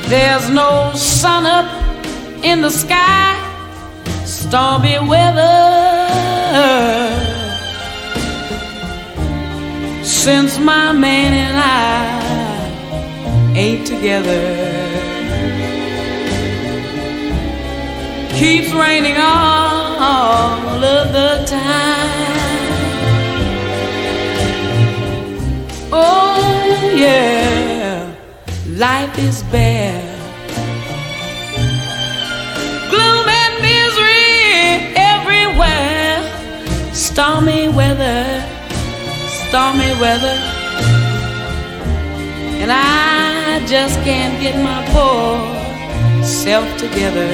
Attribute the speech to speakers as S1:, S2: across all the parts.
S1: There's no sun up in the sky, stormy weather. Since my man and I ain't together, keeps raining all of the time. Oh yeah, life is bare, gloom and misery everywhere. Stormy weather, stormy weather, and I just can't get my poor self together.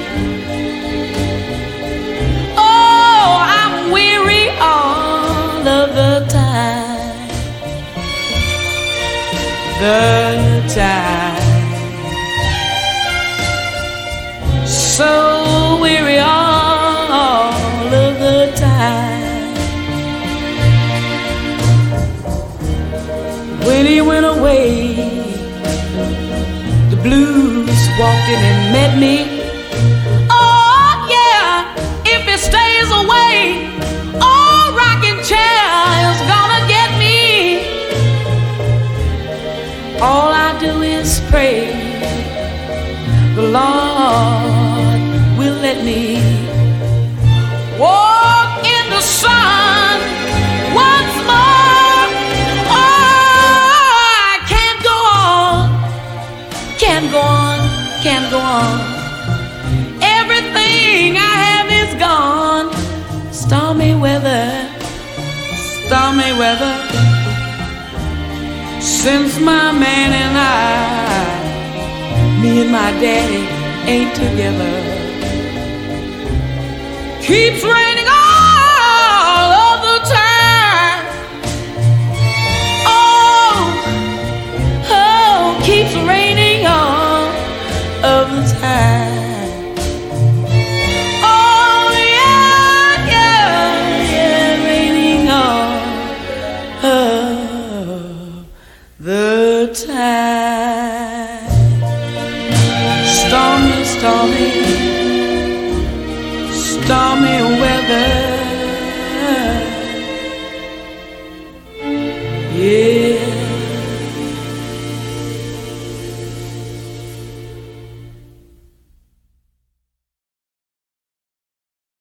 S1: Oh, I'm weary all of the time, so weary all of the time. When he went away, the blues walked in and met me. Oh yeah, if he stays away, oh, rocking chair is gonna get me. All I do is pray the Lord will let me walk in the sun once more. Oh, I can't go on, can't go on, can't go on. Everything I have is gone. Stormy weather, stormy weather. Since my man and I, me and my daddy ain't together, keeps raining all of the time. Oh, keeps raining all of the time. Oh yeah, yeah, yeah, raining all of the time. Stormy, stormy, stormy weather. Yeah.